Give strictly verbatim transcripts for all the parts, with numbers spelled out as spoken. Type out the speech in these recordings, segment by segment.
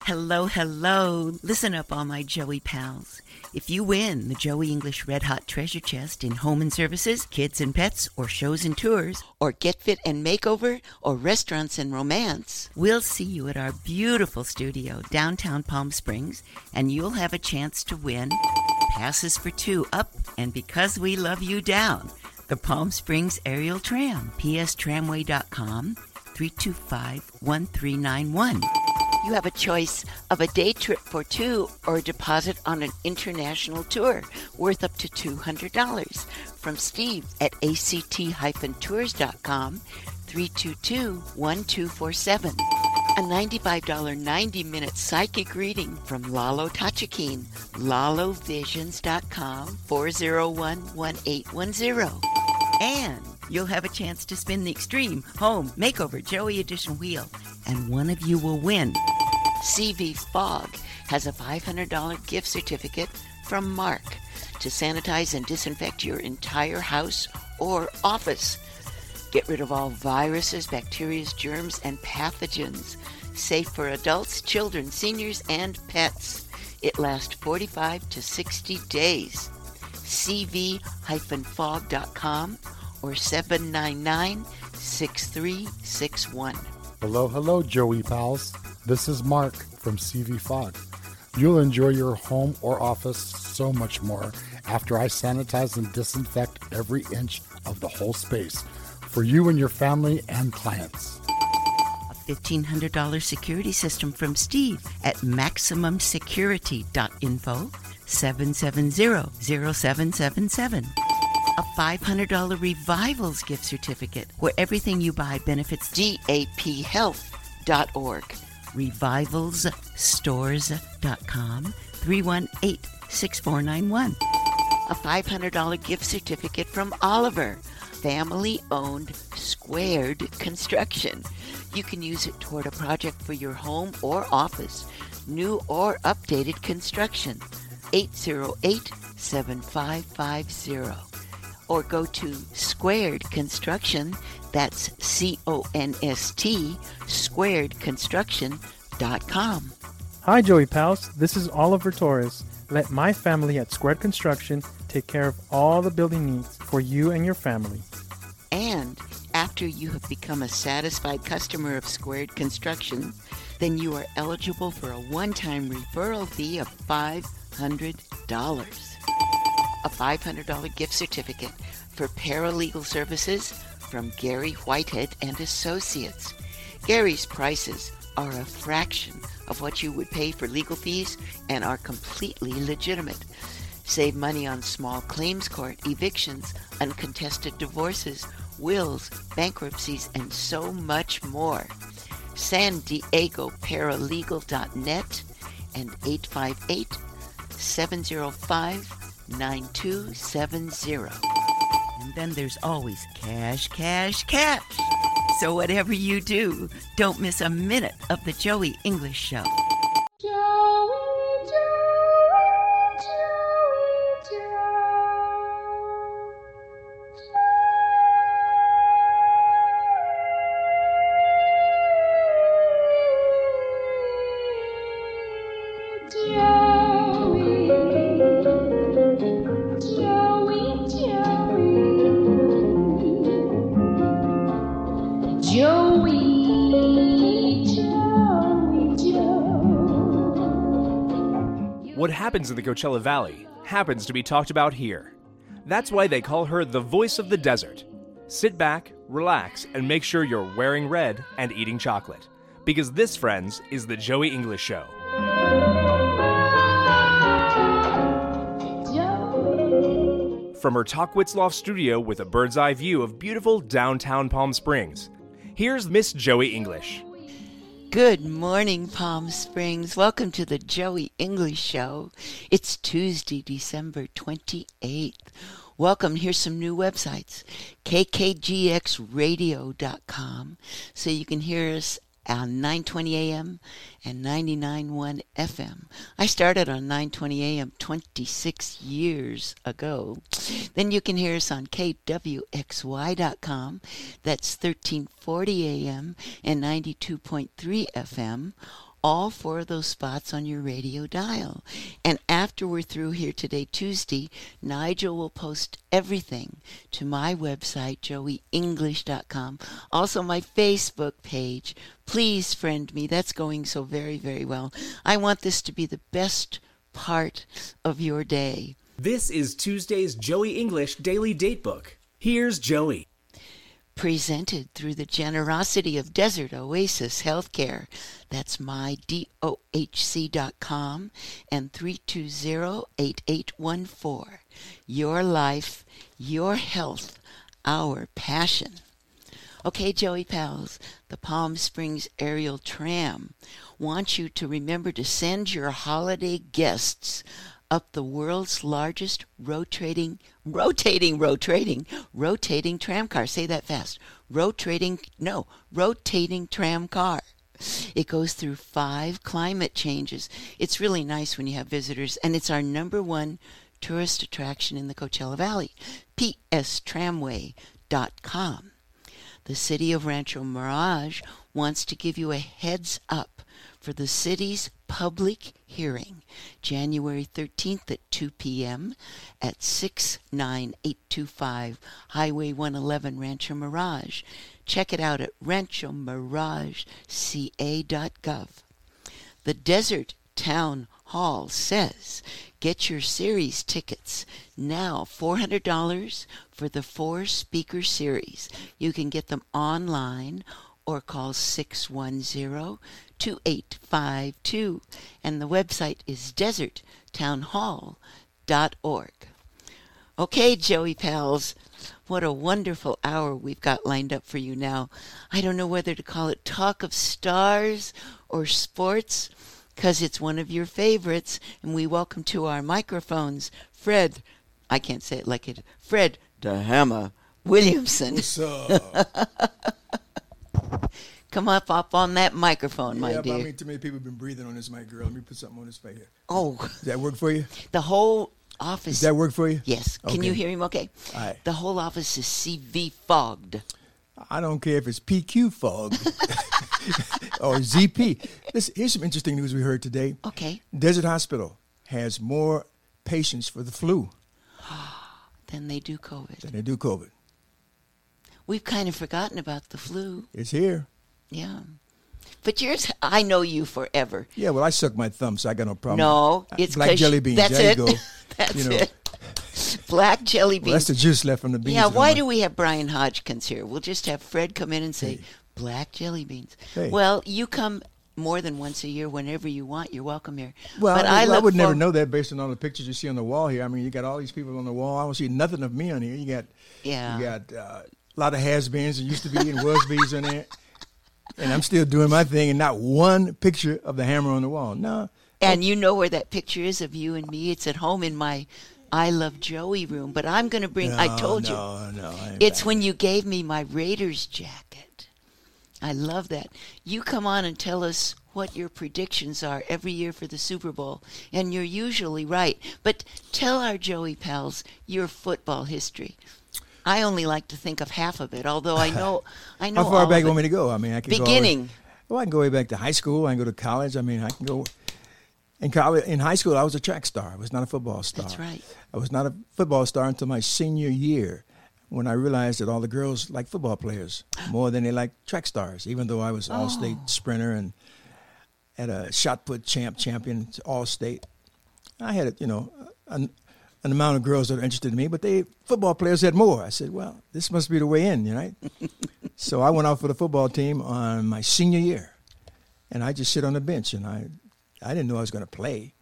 Hello, hello. Listen up, all my Joey pals. If you win the Joey English Red Hot Treasure Chest in home and services, kids and pets, or shows and tours, or Get Fit and Makeover, or restaurants and romance, we'll see you at our beautiful studio downtown Palm Springs, and you'll have a chance to win passes for two up and Because We Love You down, the Palm Springs Aerial Tram, p s tramway dot com, three two five, one three nine one. You have a choice of a day trip for two or a deposit on an international tour worth up to two hundred dollars from Steve at a c t dash tours dot com, three two two, one two four seven. A ninety-five dollars ninety-minute psychic reading from Lalo Tachikine, lalo visions dot com, four zero one, one eight one zero. And you'll have a chance to spin the Extreme Home Makeover Joey Edition wheel, and one of you will win. C V Fog has a five hundred dollars gift certificate from Mark to sanitize and disinfect your entire house or office. Get rid of all viruses, bacteria, germs, and pathogens. Safe for adults, children, seniors, and pets. It lasts forty-five to sixty days. c v dash fog dot com or seven nine nine, six three six one. Hello, hello, Joey pals. This is Mark from C V Fog. You'll enjoy your home or office so much more after I sanitize and disinfect every inch of the whole space for you and your family and clients. A fifteen hundred dollars security system from Steve at maximum security dot info, seven seven zero, zero seven seven seven. A five hundred dollars Revivals gift certificate where everything you buy benefits d a p health dot org. revivals stores dot com, three one eight, six four nine one. A five hundred dollars gift certificate from Oliver, family-owned Squared Construction. You can use it toward a project for your home or office, new or updated construction. eight zero eight, seven five five zero. Or go to Squared Construction, that's C O N S T, squared construction dot com. Hi, Joey pals. This is Oliver Torres. Let my family at Squared Construction take care of all the building needs for you and your family. And after you have become a satisfied customer of Squared Construction, then you are eligible for a one-time referral fee of five hundred dollars. A five hundred dollars gift certificate for paralegal services from Gary Whitehead and Associates. Gary's prices are a fraction of what you would pay for legal fees and are completely legitimate. Save money on small claims court, evictions, uncontested divorces, wills, bankruptcies, and so much more. San Diego Paralegal dot net and eight five eight, seven zero five, nine two seven zero. And then there's always cash, cash, cash. So whatever you do, don't miss a minute of the Joey English Show. Joey, Joey, Joey, Joey, Joey, Joey, Joey, Joey. What happens in the Coachella Valley happens to be talked about here. That's why they call her the voice of the desert. Sit back, relax, and make sure you're wearing red and eating chocolate. Because this, friends, is the Joey English Show. From her Talkwitzloft studio with a bird's eye view of beautiful downtown Palm Springs, here's Miss Joey English. Good morning, Palm Springs. Welcome to the Joey English Show. It's Tuesday, December twenty-eighth. Welcome. Here's some new websites. K K G X radio dot com, so you can hear us on nine twenty A M and ninety-nine point one F M. I started on nine twenty A M twenty-six years ago. Then you can hear us on K W X Y dot com. That's thirteen forty A M and ninety-two point three F M. all four of those spots on your radio dial. And after we're through here today, Tuesday, Nigel will post everything to my website, joey english dot com. Also, my Facebook page. Please friend me. That's going so very, very well. I want this to be the best part of your day. This is Tuesday's Joey English Daily Datebook. Here's Joey. Presented through the generosity of Desert Oasis Healthcare. That's my D O H C dot com and three two zero, eight eight one four. Your life, your health, our passion. Okay, Joey pals, the Palm Springs Aerial Tram wants you to remember to send your holiday guests up the world's largest rotating, rotating, rotating, rotating tram car. Say that fast. Rotating, no, rotating tram car. It goes through five climate changes. It's really nice when you have visitors, and it's our number one tourist attraction in the Coachella Valley. P S tramway dot com. The city of Rancho Mirage wants to give you a heads up for the city's public hearing, January thirteenth at two p.m. at six nine eight two five Highway one eleven, Rancho Mirage. Check it out at rancho mirage c a dot gov. The Desert Town Hall says, get your series tickets now, four hundred dollars for the four-speaker series. You can get them online or call six one zero, two eight five two, and the website is desert town hall dot org. Okay, Joey pals, what a wonderful hour we've got lined up for you now. I don't know whether to call it Talk of Stars or Sports, because it's one of your favorites, and we welcome to our microphones Fred, I can't say it like it, Fred the Hammer Williamson. What's up? Come up, up on that microphone, my yeah, dear. but I mean, too many people have been breathing on this mic, girl. Let me put something on this right here. Oh. Does that work for you? The whole office. Does that work for you? Yes. Can Okay. you hear him okay? All right. The whole office is C V fogged. I don't care if it's P Q fog or Z P. Listen, here's some interesting news we heard today. Okay. Desert Hospital has more patients for the flu Then they do COVID. than they do COVID. We've kind of forgotten about the flu. It's here. Yeah. But yours, I know you forever. Yeah, well, I suck my thumb, so I got no problem. No, Uh, it's black 'cause jelly you- beans. That's there it. you go. That's You know. it. Black jelly beans. Well, that's the juice left from the beans. yeah, that why I'm do like- we have Brian Hodgkins here? We'll just have Fred come in and say, Hey. black jelly beans. Hey. Well, you come more than once a year whenever you want. You're welcome here. Well, but I, I look would never for- know that based on all the pictures you see on the wall here. I mean, you got all these people on the wall. I don't see nothing of me on here. You got, Yeah. you got uh, a lot of has-beens that used to be and was-bees on there. And I'm still doing my thing, and not one picture of the hammer on the wall. No. And you know where that picture is of you and me. It's at home in my I Love Joey room. But I'm going to bring, no, I told you. No, no. I ain't It's back. when you gave me my Raiders jacket. I love that. You come on and tell us what your predictions are every year for the Super Bowl, and you're usually right. But tell our Joey pals your football history. I only like to think of half of it, although I know I know How far all back of you want it. me to go? I mean, I can go all the way- Beginning. well, I can go way back to high school. I can go to college. I mean, I can go. In college, in high school, I was a track star. I was not a football star. That's right. I was not a football star until my senior year, when I realized that all the girls like football players more than they like track stars. Even though I was all-state Oh. sprinter and at a shot put champ champion all-state, I had you know an, an amount of girls that were interested in me, but they football players had more. I said, well, this must be the way in, you know. So I went out for the football team on my senior year, and I just sit on the bench, and I I didn't know I was going to play.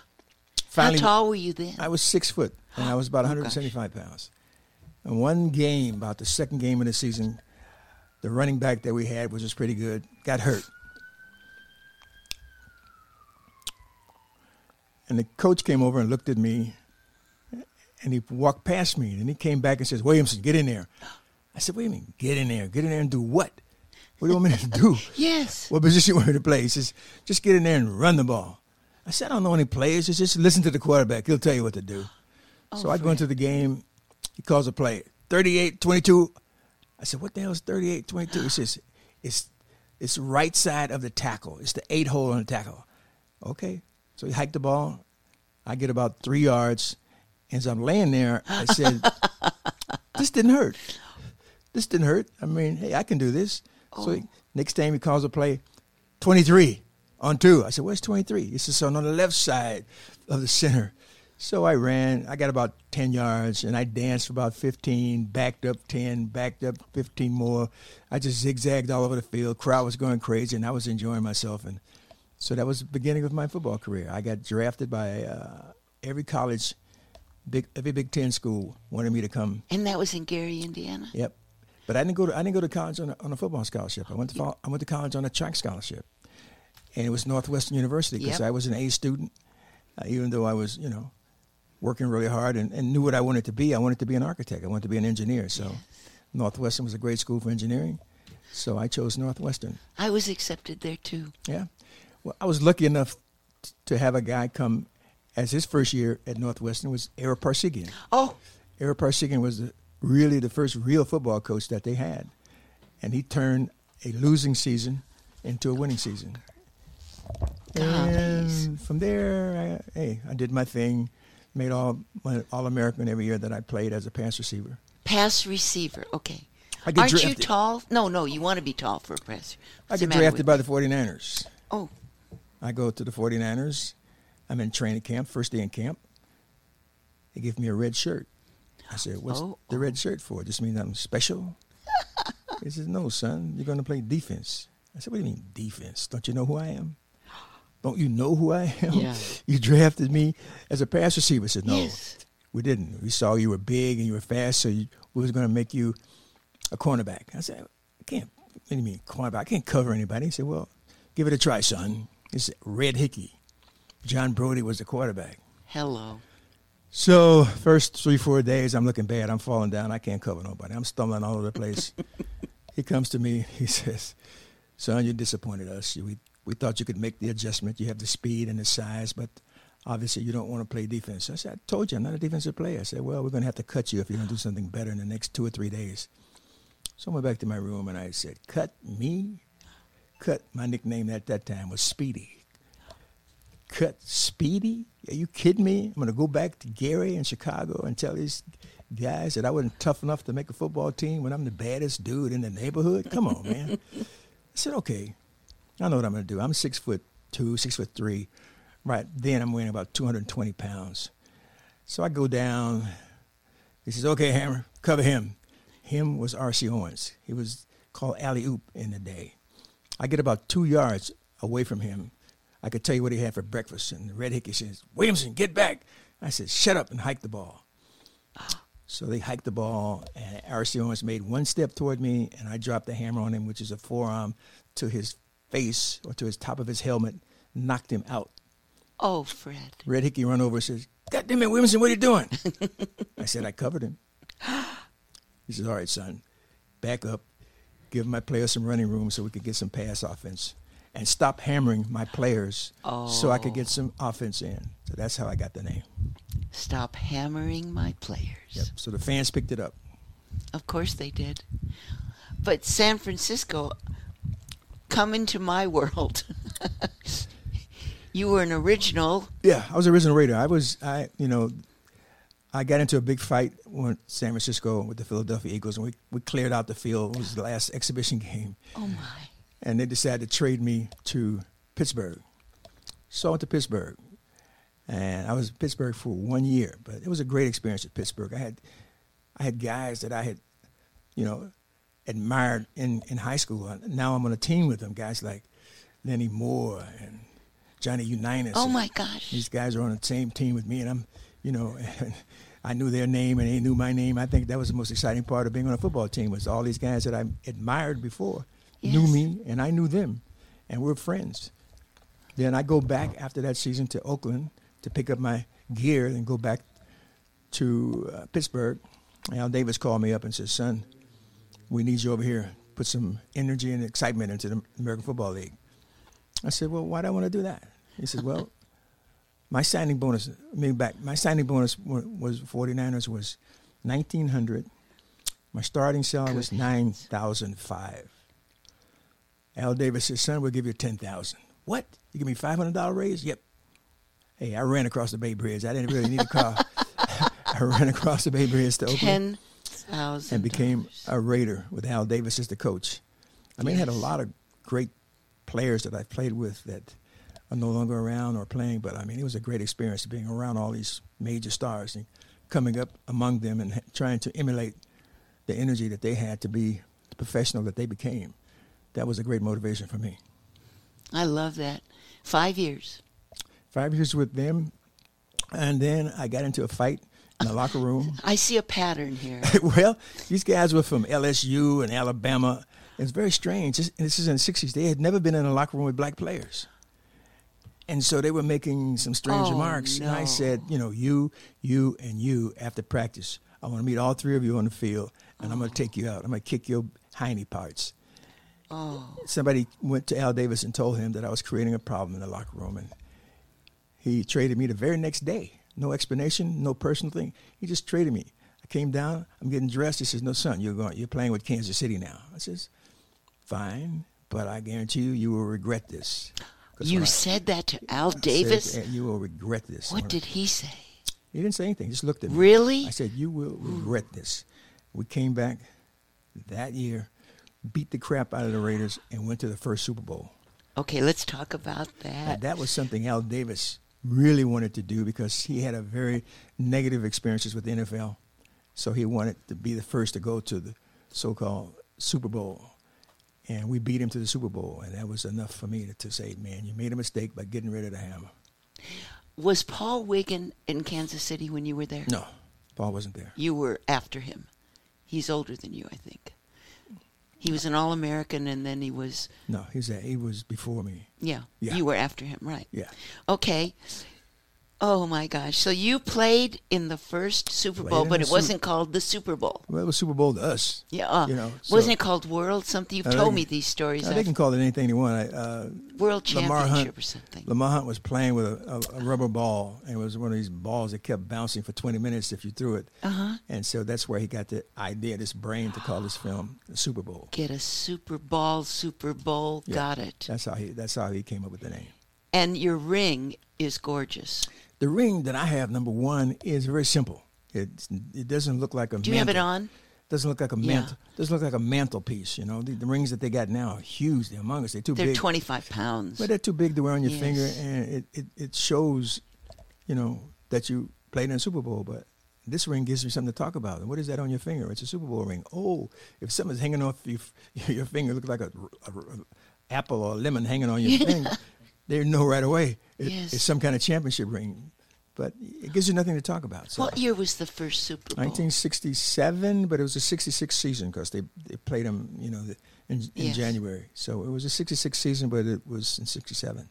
How tall were you then? I was six foot, and I was about one hundred seventy-five pounds. And one game, about the second game of the season, the running back that we had, which was pretty good, got hurt. And the coach came over and looked at me, and he walked past me, and he came back and says, Williamson, get in there. I said, what do you mean, get in there? Get in there and do what? What do you want me to do? Yes. What position you want me to play? He says, just get in there and run the ball. I said, I don't know any players. Just, just listen to the quarterback. He'll tell you what to do. Oh, so I go Fred. into the game. He calls a play, thirty-eight twenty-two. I said, what the hell is thirty-eight twenty-two? He says, it's It's right side of the tackle. It's the eight hole on the tackle. Okay. So he hiked the ball. I get about three yards. And as I'm laying there, I said, this didn't hurt. This didn't hurt. I mean, hey, I can do this. Oh. So he, next time he calls a play, twenty-three on two. I said, where's twenty-three? He says, on the left side of the center. So I ran. I got about ten yards, and I danced for about fifteen, backed up ten, backed up fifteen more. I just zigzagged all over the field. Crowd was going crazy, and I was enjoying myself. And so that was the beginning of my football career. I got drafted by uh, every college, big every Big Ten school wanted me to come. And that was in Gary, Indiana? Yep. But I didn't go to I didn't go to college on a, on a football scholarship. I went to I went to college on a track scholarship, and it was Northwestern University because Yep. I was an A student, uh, even though I was you know working really hard and, and knew what I wanted to be. I wanted to be an architect. I wanted to be an engineer. So Yes. Northwestern was a great school for engineering. So I chose Northwestern. I was accepted there, too. Yeah. Well, I was lucky enough t- to have a guy come as his first year at Northwestern was Ara Parsegian. Oh, Ara Parsegian was the, really the first real football coach that they had. And he turned a losing season into a winning season. Gollies. And from there, I, hey, I did my thing, made all all American every year that I played as a pass receiver. pass receiver. Okay. I get Aren't you drafted. tall? No, no, you want to be tall for a pass. I What's the get matter drafted with- by the 49ers. Oh, I go to the 49ers. I'm in training camp, first day in camp. They give me a red shirt. I said, what's Oh, the red shirt for? Just mean I'm special? He says, no, son, you're going to play defense. I said, what do you mean defense? Don't you know who I am? Don't you know who I am? Yeah. You drafted me as a pass receiver. I said, no, Yes. we didn't. We saw you were big and you were fast, so you, we was going to make you a cornerback. I said, I can't, what do you mean cornerback? I can't cover anybody. He said, well, give it a try, son. It's Red Hickey. John Brody was the quarterback. hello. So first three, four days, I'm looking bad. I'm falling down. I can't cover nobody. I'm stumbling all over the place. He comes to me. He says, son, you disappointed us. We, we thought you could make the adjustment. You have the speed and the size, but obviously you don't want to play defense. I said, I told you I'm not a defensive player. I said, well, we're going to have to cut you if you don't do something better in the next two or three days. So I went back to my room, and I said, cut me? Cut. My nickname at that time was Speedy. Cut Speedy? Are you kidding me? I'm going to go back to Gary in Chicago and tell these guys that I wasn't tough enough to make a football team when I'm the baddest dude in the neighborhood? Come on, man. I said, okay, I know what I'm going to do. I'm six foot two, six foot three. Right then, I'm weighing about two hundred twenty pounds. So I go down. He says, okay, Hammer, cover him. Him was R C Owens. He was called alley-oop in the day. I get about two yards away from him. I could tell you what he had for breakfast. And the Red Hickey says, Williamson, get back. I said, shut up and hike the ball. So they hiked the ball, and R C Owens made one step toward me, and I dropped the hammer on him, which is a forearm to his face or to his top of his helmet, knocked him out. Oh, Fred. Red Hickey run over and says, God damn it, Williamson, what are you doing? I said, I covered him. He says, all right, son, back up, give my players some running room so we could get some pass offense, and stop hammering my players so I could get some offense in. So that's how I got the name. Stop hammering my players. Yep. So the fans picked it up. Of course they did. But San Francisco, come into my world. You were an original. Yeah, I was an original Raider. I was, I, you know, I got into a big fight with San Francisco with the Philadelphia Eagles, and we, we cleared out the field. It was the last exhibition game. Oh, my. And they decided to trade me to Pittsburgh. So I went to Pittsburgh. And I was in Pittsburgh for one year. But it was a great experience at Pittsburgh. I had I had guys that I had, you know, admired in, in high school. Now I'm on a team with them, guys like Lenny Moore and Johnny Unitas. Oh, my gosh. These guys are on the same team with me, and I'm, you know, I knew their name and they knew my name. I think that was the most exciting part of being on a football team was all these guys that I admired before knew Yes. me, and I knew them, and we're friends. Then I go back after that season to Oakland to pick up my gear and go back to uh, Pittsburgh. Al Davis called me up and said, son, we need you over here. Put some energy and excitement into the American Football League. I said, well, why do I want to do that? He said, well, my signing bonus, I mean, back, my signing bonus wa- was 49ers was nineteen hundred. My starting salary was nine thousand five. Al Davis said, son, we'll give you ten thousand dollars. What? You give me five hundred dollars raise? Yep. Hey, I ran across the Bay Bridge. I didn't really need a car. I ran across the Bay Bridge to Oakland. ten thousand And became a Raider with Al Davis as the coach. I mean, I had a lot of great players that I played with that are no longer around or playing, but I mean, it was a great experience being around all these major stars and coming up among them and trying to emulate the energy that they had to be the professional that they became. That was a great motivation for me. I love that. Five years. Five years with them, and then I got into a fight in the locker room. I see a pattern here. Well, these guys were from L S U and Alabama. It's very strange. This, this is in the sixties. They had never been in a locker room with black players. And so they were making some strange Oh, remarks. And I no. said, you know, you, you, and you after practice. I want to meet all three of you on the field, and I'm going to take you out. I'm going to kick your hiney parts. Oh, Somebody went to Al Davis and told him that I was creating a problem in the locker room, and he traded me the very next day. No explanation, no personal thing. He just traded me. I came down. I'm getting dressed. He says, "No, son, you're going. You're playing with Kansas City now." I says, "Fine, but I guarantee you, you will regret this." 'Cause you when I- said that to Al I said, Davis? "Eh, you will regret this. What did he say? He didn't say anything. Just looked at me. Really? I said, "You will regret this." We came back that year, beat the crap out of the Raiders, and went to the first Super Bowl. Okay, let's talk about And that. that was something Al Davis really wanted to do because he had a very negative experiences with the N F L. So he wanted to be the first to go to the so-called Super Bowl. And we beat him to the Super Bowl. And that was enough for me to, to say, man, you made a mistake by getting rid of the hammer. Was Paul Wiggin in Kansas City when you were there? No, Paul wasn't there. You were after him. He's older than you, I think. He was an All-American, and then he was, No, he was, there. He was before me. yeah, Yeah. you were after him, right? Yeah. Okay. Oh, my gosh. So you played in the first Super Played Bowl, in but the it Super- wasn't called the Super Bowl. Well, it was Super Bowl to us. Yeah. Uh, You know, wasn't so- it called World something? You've Uh, told they- me these stories. Uh, they I've- can call it anything they want. I, uh, World Lamar Championship Hunt, or something. Lamar Hunt was playing with a, a, a rubber ball, and it was one of these balls that kept bouncing for twenty minutes if you threw it. Uh-huh. And so that's where he got the idea, this brain, to call this film the Super Bowl. Get a Super Ball, Super Bowl. Yeah. Got it. That's how he. That's how he came up with the name. And your ring is gorgeous. The ring that I have, number one, is very simple. It it doesn't look like a. Do you have it mantle. on? Doesn't look like a Yeah. mantle. Doesn't look like a mantelpiece. You know, the, the rings that they got now are huge. They're humongous. They're too They're big. twenty-five pounds. But they're too big to wear on your Yes. finger, and it, it, it shows, you know, that you played in a Super Bowl. But this ring gives you something to talk about. And what is that on your finger? It's a Super Bowl ring. Oh, if something's hanging off your, your finger, look like a, a, a apple or a lemon hanging on your finger, they know right away it, Yes. it's some kind of championship ring. But it gives you nothing to talk about. So. What year was the first Super Bowl? nineteen sixty-seven, but it was a sixty-six season because they, they played them, you know, the, in, in Yes. January. So it was a sixty-six season, but it was in sixty-seven.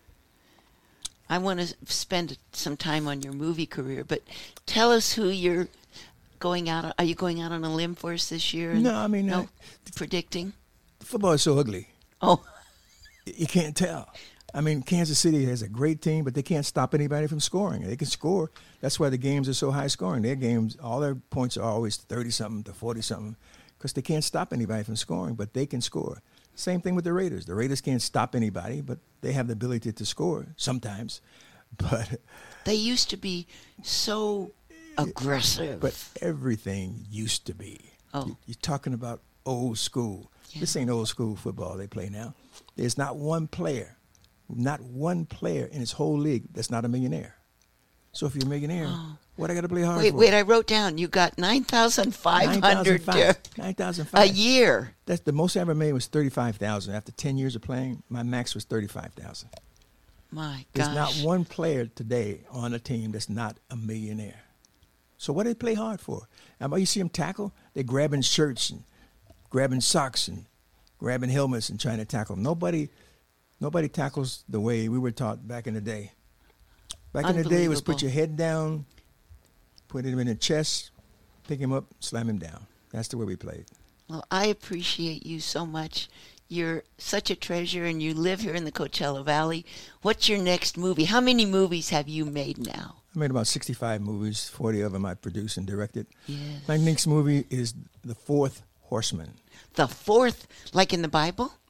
I want to spend some time on your movie career, but tell us who you're going out on. Are you going out on a limb for us this year? No, I mean, no I- predicting. Football is so ugly. Oh, You can't tell. I mean, Kansas City has a great team, but they can't stop anybody from scoring. They can score. That's why the games are so high scoring. Their games, all their points are always thirty-something to forty-something because they can't stop anybody from scoring, but they can score. Same thing with the Raiders. The Raiders can't stop anybody, but they have the ability to score sometimes. But they used to be so aggressive. but everything used to be. Oh. You- You're talking about old school. This ain't old school football they play now. There's not one player, not one player in this whole league that's not a millionaire. So if you're a millionaire, what I got to play hard wait, for? wait, I wrote down you got nine thousand five hundred nine thousand a five hundred year. That's the most I ever made was thirty-five thousand. After ten years of playing, my max was thirty-five thousand. My There's gosh. not one player today on a team that's not a millionaire. So what do they play hard for? Now, you see them tackle, they're grabbing shirts and grabbing socks and grabbing helmets and trying to tackle. Nobody nobody tackles the way we were taught back in the day. Back in the day, it was put Unbelievable. your head down, put him in the chest, pick him up, slam him down. That's the way we played. Well, I appreciate you so much. You're such a treasure, and you live here in the Coachella Valley. What's your next movie? How many movies have you made now? I made about sixty-five movies, forty of them I produced and directed. Yes. My next movie is The Fourth Horseman. The fourth, like in the Bible?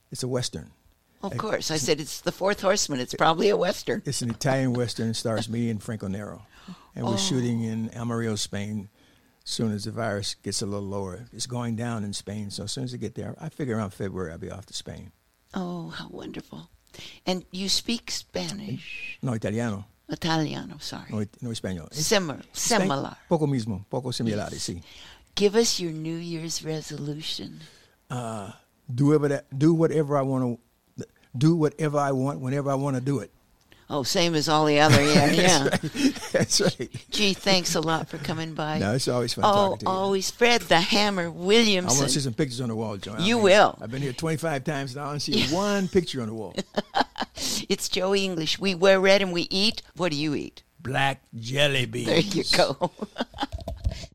It's a Western. Of course. I said it's the Fourth Horseman. It's probably a Western. It's an Italian Western. It stars me and Franco Nero. And we're Oh. shooting in Amarillo, Spain, as soon as the virus gets a little lower. It's going down in Spain, so as soon as I get there, I figure around February I'll be off to Spain. Oh, how wonderful. And you speak Spanish. No, italiano. Italiano, sorry. No, no español. Similar. Span- Similar. Poco mismo. Poco similares, sí. Give us your New Year's resolution. Uh, do, whatever, do whatever I want to, do whatever I want whenever I want to do it. Oh, same as all the other. Yeah, yeah. That's right. Gee, thanks a lot for coming by. No, it's always fun oh, talking to you. always. Fred the Hammer I want to Williamson. see some pictures on the wall, Joanne. You will. I've been here twenty-five times now and see one picture on the wall. It's Joey English. We wear red and we eat. What do you eat? Black jelly beans. There you go.